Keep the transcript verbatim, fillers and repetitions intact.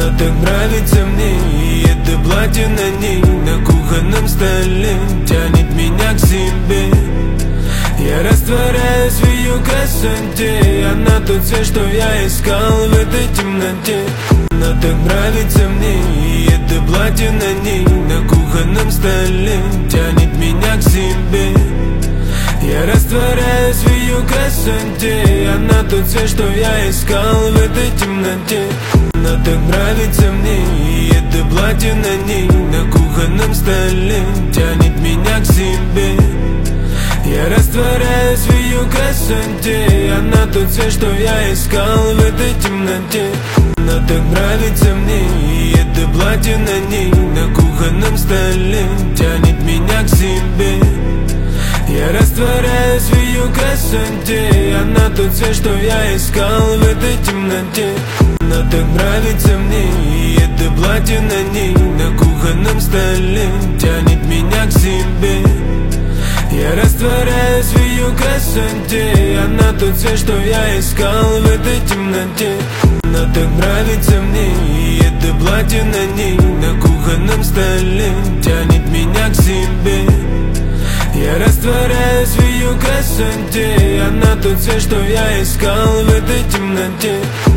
Она так нравится мне, и это платье на ней на кухонном столе тянет меня к себе. Я растворяюсь в ее красоте, она тот свет, что я искал в этой темноте. Она так нравится мне, и это платье на ней на кухонном столе тянет меня к себе. Я растворяюсь в ее красоте, она тот свет, что я искал в этой темноте. Она так нравится мне, и это платье на ней на кухонном столе тянет меня к себе. Я растворяюсь в ее красоте, она тот свет, что я искал в этой темноте. Она так нравится мне, и это платье на ней на кухонном столе тянет меня к себе. Я растворяюсь в ее красоте, она тот свет, что я искал в этой темноте. Она так нравится мне, и это платье на ней на кухонном столе тянет меня к себе. Я растворяюсь в ее красоте, она тот свет, что я искал в этой темноте. Она так нравится мне, и это платье на ней на кухонном столе тянет меня к себе. Я растворяюсь в ее красоте, она тот свет, что я искал в этой темноте.